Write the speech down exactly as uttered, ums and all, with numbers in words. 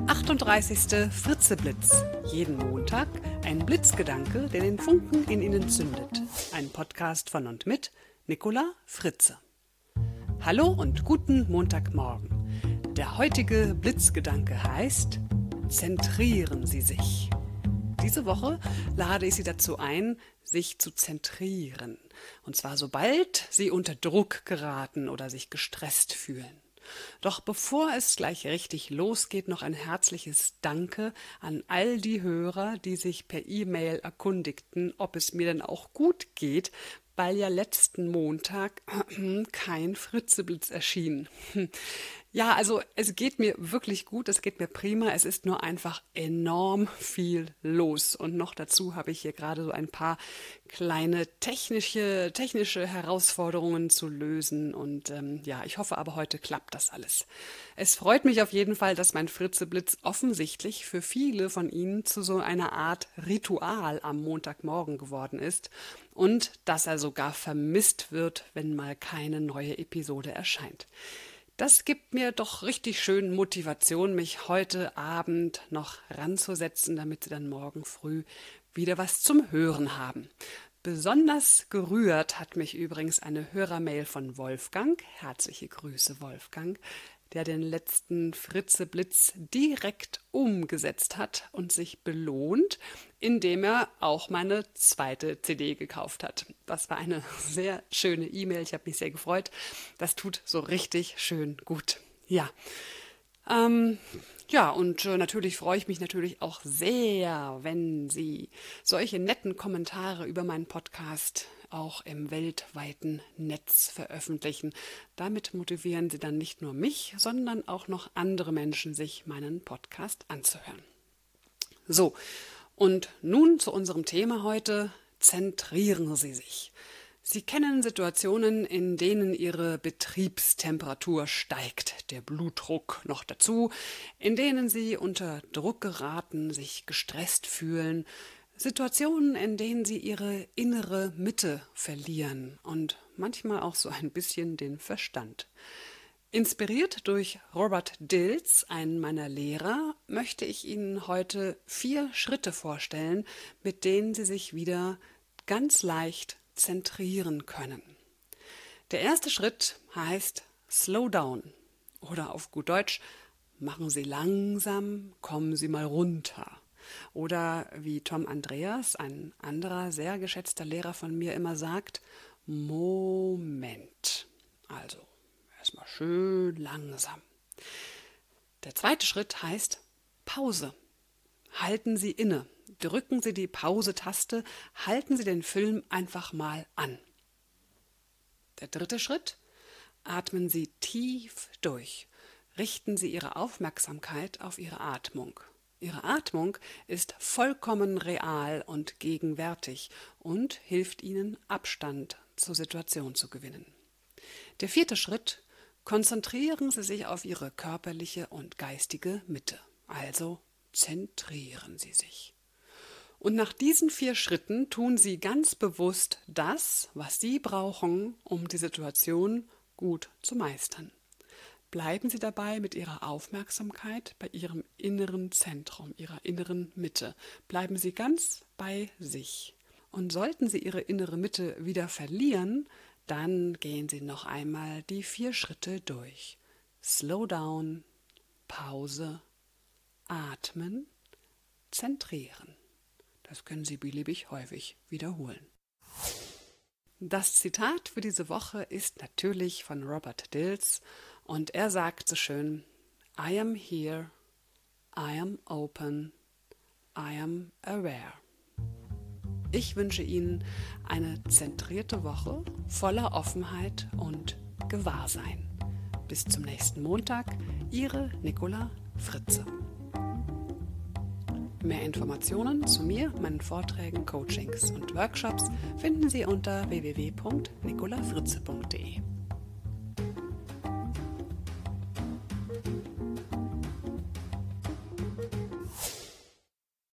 achtunddreißigste Fritzeblitz. Jeden Montag ein Blitzgedanke, der den Funken in Ihnen zündet. Ein Podcast von und mit Nicola Fritze. Hallo und guten Montagmorgen. Der heutige Blitzgedanke heißt: Zentrieren Sie sich. Diese Woche lade ich Sie dazu ein, sich zu zentrieren. Und zwar sobald Sie unter Druck geraten oder sich gestresst fühlen. Doch bevor es gleich richtig losgeht, noch ein herzliches Danke an all die Hörer, die sich per E-Mail erkundigten, ob es mir denn auch gut geht, weil ja letzten Montag kein Fritzeblitz erschien. Ja, also es geht mir wirklich gut, es geht mir prima, es ist nur einfach enorm viel los. Und noch dazu habe ich hier gerade so ein paar kleine technische, technische Herausforderungen zu lösen. Und ähm, ja, ich hoffe aber, heute klappt das alles. Es freut mich auf jeden Fall, dass mein Fritzeblitz offensichtlich für viele von Ihnen zu so einer Art Ritual am Montagmorgen geworden ist und dass er sogar vermisst wird, wenn mal keine neue Episode erscheint. Das gibt mir doch richtig schön Motivation, mich heute Abend noch ranzusetzen, damit Sie dann morgen früh wieder was zum Hören haben. Besonders gerührt hat mich übrigens eine Hörermail von Wolfgang. Herzliche Grüße, Wolfgang, der den letzten Fritzeblitz direkt umgesetzt hat und sich belohnt, indem er auch meine zweite C D gekauft hat. Das war eine sehr schöne E-Mail, ich habe mich sehr gefreut. Das tut so richtig schön gut. Ja, ähm, ja und äh, natürlich freue ich mich natürlich auch sehr, wenn Sie solche netten Kommentare über meinen Podcast auch im weltweiten Netz veröffentlichen. Damit motivieren Sie dann nicht nur mich, sondern auch noch andere Menschen, sich meinen Podcast anzuhören. So, und nun zu unserem Thema heute: Zentrieren Sie sich. Sie kennen Situationen, in denen Ihre Betriebstemperatur steigt, der Blutdruck noch dazu, in denen Sie unter Druck geraten, sich gestresst fühlen, Situationen, in denen Sie Ihre innere Mitte verlieren und manchmal auch so ein bisschen den Verstand. Inspiriert durch Robert Dilts, einen meiner Lehrer, möchte ich Ihnen heute vier Schritte vorstellen, mit denen Sie sich wieder ganz leicht zentrieren können. Der erste Schritt heißt Slow down oder auf gut Deutsch: machen Sie langsam, kommen Sie mal runter. Oder wie Tom Andreas, ein anderer sehr geschätzter Lehrer von mir, immer sagt: Moment. Also erstmal schön langsam. Der zweite Schritt heißt Pause. Halten Sie inne. Drücken Sie die Pause-Taste, halten Sie den Film einfach mal an. Der dritte Schritt: atmen Sie tief durch. Richten Sie Ihre Aufmerksamkeit auf Ihre Atmung. Ihre Atmung ist vollkommen real und gegenwärtig und hilft Ihnen, Abstand zur Situation zu gewinnen. Der vierte Schritt: konzentrieren Sie sich auf Ihre körperliche und geistige Mitte. Also zentrieren Sie sich. Und nach diesen vier Schritten tun Sie ganz bewusst das, was Sie brauchen, um die Situation gut zu meistern. Bleiben Sie dabei mit Ihrer Aufmerksamkeit bei Ihrem inneren Zentrum, Ihrer inneren Mitte. Bleiben Sie ganz bei sich. Und sollten Sie Ihre innere Mitte wieder verlieren, dann gehen Sie noch einmal die vier Schritte durch. Slow down, Pause, atmen, zentrieren. Das können Sie beliebig häufig wiederholen. Das Zitat für diese Woche ist natürlich von Robert Dilts und er sagt so schön: I am here, I am open, I am aware. Ich wünsche Ihnen eine zentrierte Woche voller Offenheit und Gewahrsein. Bis zum nächsten Montag, Ihre Nicola Fritze. Mehr Informationen zu mir, meinen Vorträgen, Coachings und Workshops finden Sie unter w w w punkt nicola fritze punkt de.